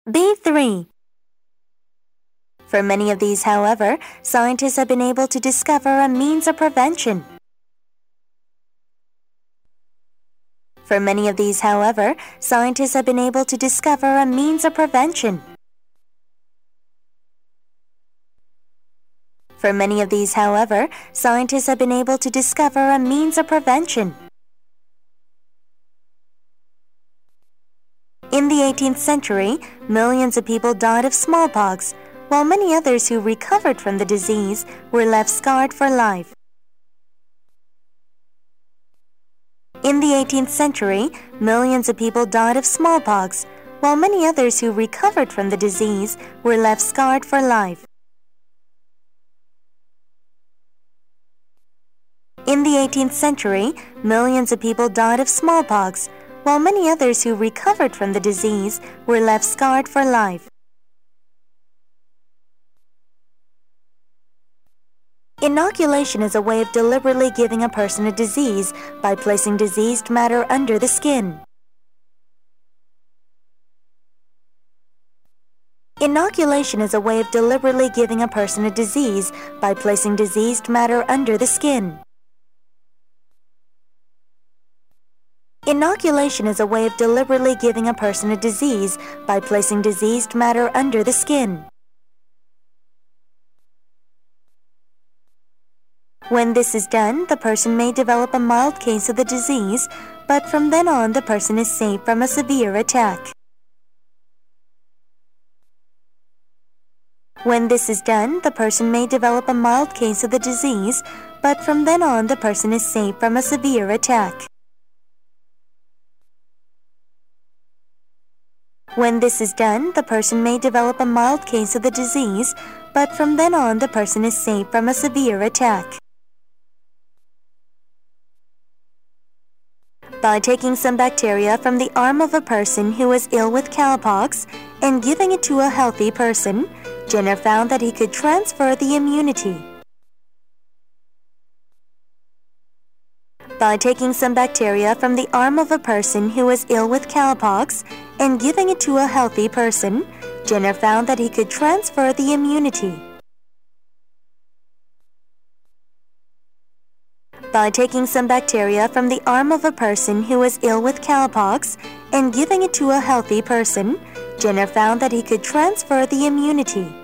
B3. For many of these, however, scientists have been able to discover a means of prevention. For many of these, however, scientists have been able to discover a means of prevention. For many of these, however, scientists have been able to discover a means of prevention. In the 18th century, millions of people died of smallpox, while many others who recovered from the disease were left scarred for life. In the 18th century, millions of people died of smallpox, while many others who recovered from the disease were left scarred for life. In the 18th century, millions of people died of smallpox, while many others who recovered from the disease were left scarred for life. Inoculation is a way of deliberately giving a person a disease by placing diseased matter under the skin. Inoculation is a way of deliberately giving a person a disease by placing diseased matter under the skin. Inoculation is a way of deliberately giving a person a disease by placing diseased matter under the skin. When this is done, the person may develop a mild case of the disease, but from then on the person is safe from a severe attack. When this is done, the person may develop a mild case of the disease, but from then on the person is safe from a severe attack. When this is done, the person may develop a mild case of the disease, but from then on the person is safe from a severe attack. By taking some bacteria from the arm of a person who was ill with cowpox and giving it to a healthy person, Jenner found that he could transfer the immunity. By taking some bacteria from the arm of a person who was ill with cowpox and giving it to a healthy person, Jenner found that he could transfer the immunity. By taking some bacteria from the arm of a person who was ill with cowpox and giving it to a healthy person, Jenner found that he could transfer the immunity.